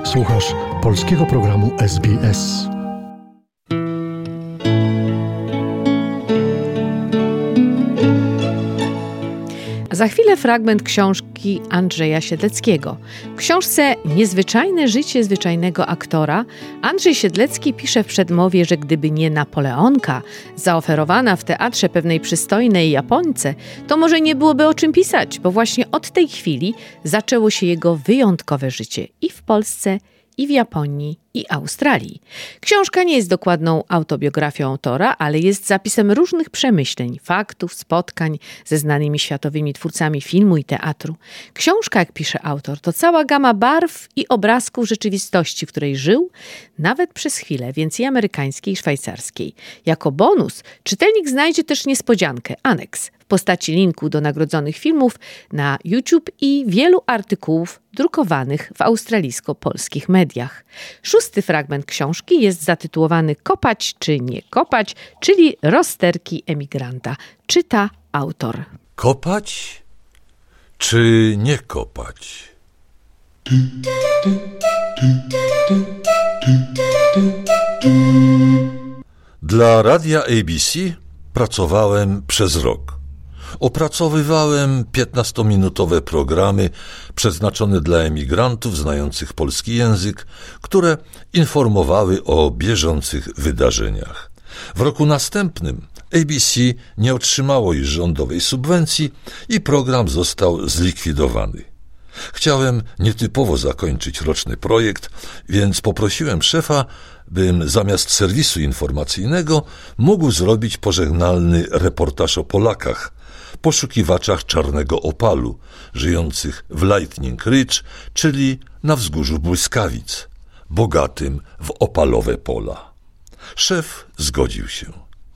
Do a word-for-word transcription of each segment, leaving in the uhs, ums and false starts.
Słuchasz polskiego programu S B S. Za chwilę fragment książki Andrzeja Siedleckiego. W książce Niezwyczajne życie zwyczajnego aktora Andrzej Siedlecki pisze w przedmowie, że gdyby nie Napoleonka, zaoferowana w teatrze pewnej przystojnej Japońce, to może nie byłoby o czym pisać, bo właśnie od tej chwili zaczęło się jego wyjątkowe życie i w Polsce, i w Japonii, i Australii. Książka nie jest dokładną autobiografią autora, ale jest zapisem różnych przemyśleń, faktów, spotkań ze znanymi światowymi twórcami filmu i teatru. Książka, jak pisze autor, to cała gama barw i obrazków rzeczywistości, w której żył, nawet przez chwilę, więc i amerykańskiej, i szwajcarskiej. Jako bonus czytelnik znajdzie też niespodziankę, aneks, w postaci linku do nagrodzonych filmów na YouTube i wielu artykułów drukowanych w australijsko-polskich mediach. Szósty fragment książki jest zatytułowany Kopać czy nie kopać, czyli rozterki emigranta. Czyta autor. Kopać czy nie kopać? Dla radia A B C pracowałem przez rok. Opracowywałem piętnastominutowe programy przeznaczone dla emigrantów znających polski język, które informowały o bieżących wydarzeniach. W roku następnym A B C nie otrzymało już rządowej subwencji i program został zlikwidowany. Chciałem nietypowo zakończyć roczny projekt, więc poprosiłem szefa, bym zamiast serwisu informacyjnego mógł zrobić pożegnalny reportaż o Polakach, poszukiwaczach czarnego opalu, żyjących w Lightning Ridge, czyli na wzgórzu błyskawic, bogatym w opalowe pola. Szef zgodził się.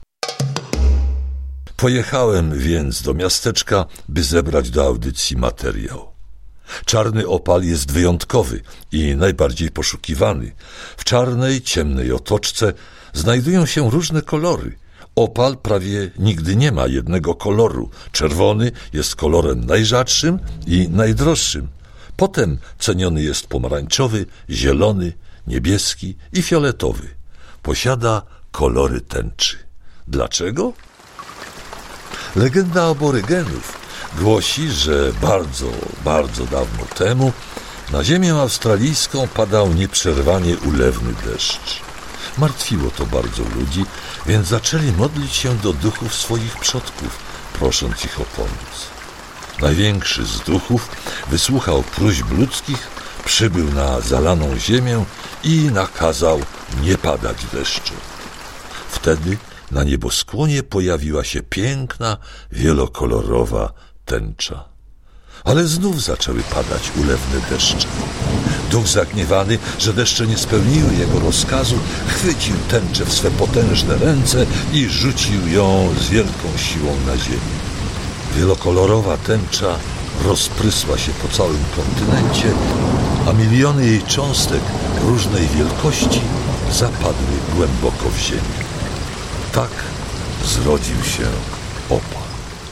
Pojechałem więc do miasteczka, by zebrać do audycji materiał. Czarny opal jest wyjątkowy i najbardziej poszukiwany. W czarnej, ciemnej otoczce znajdują się różne kolory. Opal prawie nigdy nie ma jednego koloru. Czerwony jest kolorem najrzadszym i najdroższym. Potem ceniony jest pomarańczowy, zielony, niebieski i fioletowy. Posiada kolory tęczy. Dlaczego? Legenda aborygenów głosi, że bardzo, bardzo dawno temu na ziemię australijską padał nieprzerwanie ulewny deszcz. Martwiło to bardzo ludzi, więc zaczęli modlić się do duchów swoich przodków, prosząc ich o pomoc. Największy z duchów wysłuchał próśb ludzkich, przybył na zalaną ziemię i nakazał nie padać deszczu. Wtedy na nieboskłonie pojawiła się piękna, wielokolorowa tęcza. Ale znów zaczęły padać ulewne deszcze. Duch zagniewany, że deszcze nie spełniły jego rozkazu, chwycił tęczę w swe potężne ręce i rzucił ją z wielką siłą na ziemię. Wielokolorowa tęcza rozprysła się po całym kontynencie, a miliony jej cząstek różnej wielkości zapadły głęboko w ziemię. Tak zrodził się opal.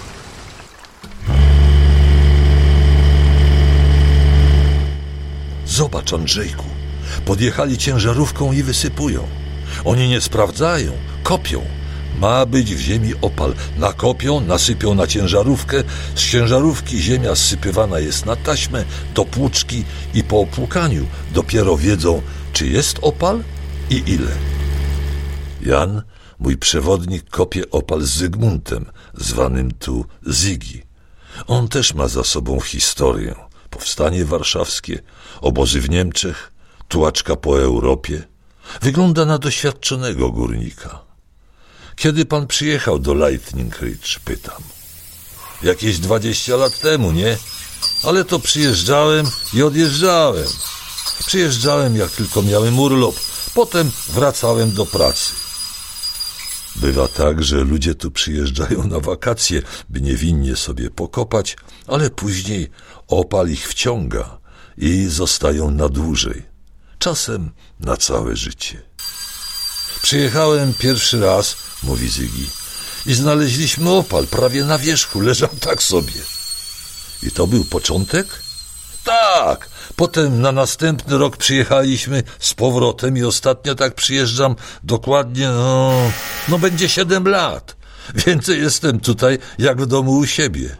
Zobacz, Andrzejku, podjechali ciężarówką i wysypują. Oni nie sprawdzają, kopią. Ma być w ziemi opal. Nakopią, nasypią na ciężarówkę. Z ciężarówki ziemia zsypywana jest na taśmę, do płuczki i po opłukaniu dopiero wiedzą, czy jest opal i ile. Jan, mój przewodnik, kopie opal z Zygmuntem, zwanym tu Zygi. On też ma za sobą historię. Powstanie warszawskie, obozy w Niemczech, tułaczka po Europie. Wygląda na doświadczonego górnika. Kiedy pan przyjechał do Lightning Ridge, pytam. Jakieś dwadzieścia lat temu, nie? Ale to przyjeżdżałem i odjeżdżałem. Przyjeżdżałem, jak tylko miałem urlop. Potem wracałem do pracy. Bywa tak, że ludzie tu przyjeżdżają na wakacje, by niewinnie sobie pokopać, ale później opal ich wciąga i zostają na dłużej, czasem na całe życie. Przyjechałem pierwszy raz, mówi Zygi, i znaleźliśmy opal prawie na wierzchu, leżał tak sobie. I to był początek? tak. Potem na następny rok przyjechaliśmy z powrotem i ostatnio tak przyjeżdżam dokładnie, no, no będzie siedem lat. Więcej jestem tutaj jak w domu u siebie.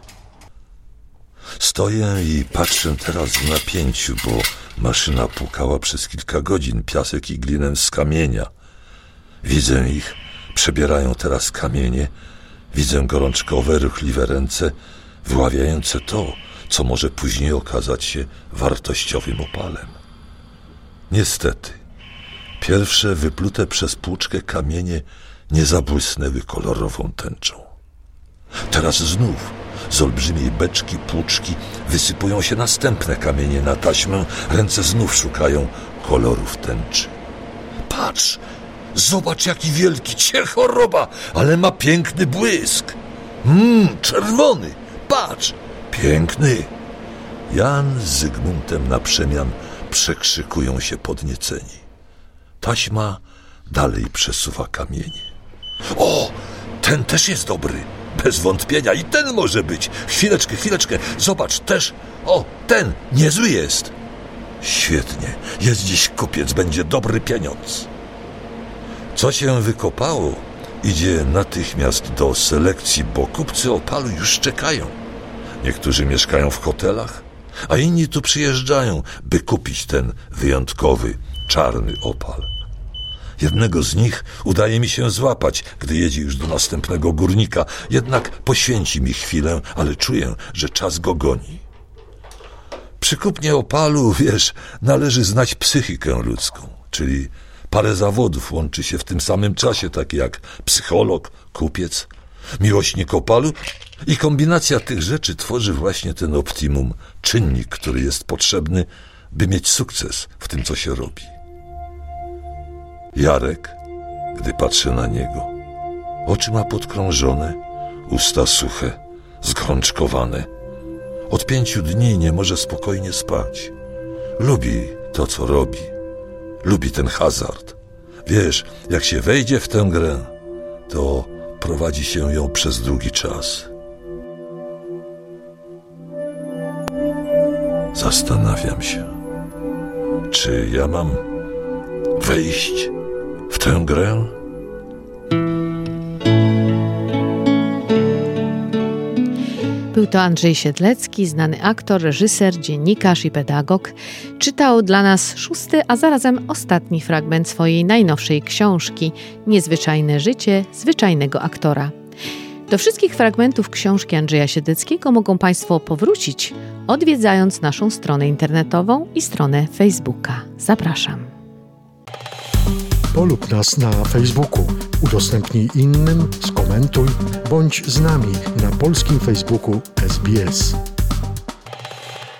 Stoję i patrzę teraz w napięciu, bo maszyna płukała przez kilka godzin piasek i glinę z kamienia. Widzę ich, przebierają teraz kamienie, widzę gorączkowe, ruchliwe ręce, wyławiające to, co może później okazać się wartościowym opalem. Niestety, pierwsze wyplute przez płuczkę kamienie nie zabłysnęły kolorową tęczą. Teraz znów z olbrzymiej beczki płuczki wysypują się następne kamienie na taśmę, ręce znów szukają kolorów tęczy. Patrz, zobacz jaki wielki, cię choroba, ale ma piękny błysk. Mmm, czerwony, patrz, piękny. Jan z Zygmuntem na przemian przekrzykują się podnieceni. Taśma dalej przesuwa kamienie. O, ten też jest dobry. Bez wątpienia i ten może być. Chwileczkę, chwileczkę. Zobacz, też. O, ten niezły jest. Świetnie. Jest dziś kupiec, będzie dobry pieniądz. Co się wykopało, idzie natychmiast do selekcji, bo kupcy opalu już czekają. Niektórzy mieszkają w hotelach, a inni tu przyjeżdżają, by kupić ten wyjątkowy, czarny opal. Jednego z nich udaje mi się złapać, gdy jedzie już do następnego górnika. Jednak poświęci mi chwilę, ale czuję, że czas go goni. Przy kupnie opalu, wiesz, należy znać psychikę ludzką, czyli parę zawodów łączy się w tym samym czasie, takie jak psycholog, kupiec, miłośnik opalu i kombinacja tych rzeczy tworzy właśnie ten optimum, czynnik, który jest potrzebny, by mieć sukces w tym, co się robi. Jarek, gdy patrzę na niego, oczy ma podkrążone, usta suche, zgorączkowane. Od pięciu dni nie może spokojnie spać. Lubi to, co robi. Lubi ten hazard. Wiesz, jak się wejdzie w tę grę, to prowadzi się ją przez długi czas. Zastanawiam się, czy ja mam wejść w tę grę? Był to Andrzej Siedlecki, znany aktor, reżyser, dziennikarz i pedagog. Czytał dla nas szósty, a zarazem ostatni fragment swojej najnowszej książki Niezwyczajne życie zwyczajnego aktora. Do wszystkich fragmentów książki Andrzeja Siedleckiego mogą Państwo powrócić, odwiedzając naszą stronę internetową i stronę Facebooka. Zapraszam. Polub nas na Facebooku, udostępnij innym, skomentuj, bądź z nami na polskim Facebooku S B S.